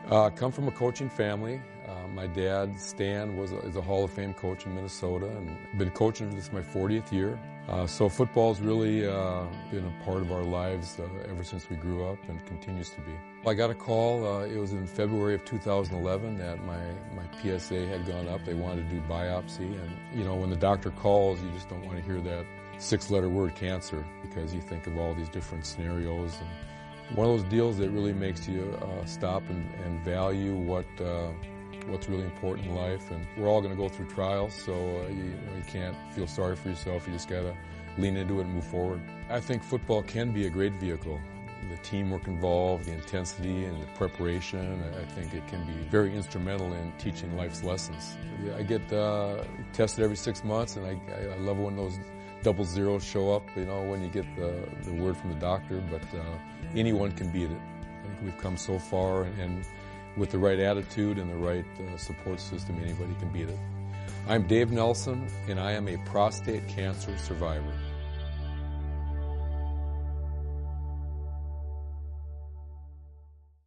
Come from a coaching family. My dad, Stan, is a Hall of Fame coach in Minnesota, and been coaching this is my 40th year. So football's really been a part of our lives ever since we grew up, and continues to be. I got a call, it was in February of 2011, that my PSA had gone up. They wanted to do biopsy, and when the doctor calls, you just don't want to hear that 6-letter word, cancer, because you think of all these different scenarios. And one of those deals that really makes you stop and value what's really important in life. And we're all going to go through trials, so you can't feel sorry for yourself. You just got to lean into it and move forward. I think football can be a great vehicle. The teamwork involved, the intensity and the preparation, I think it can be very instrumental in teaching life's lessons. I get tested every 6 months, and I love when those double zeros show up, when you get the word from the doctor, but anyone can beat it. I think we've come so far, and with the right attitude and the right support system, anybody can beat it. I'm Dave Nelson, and I am a prostate cancer survivor.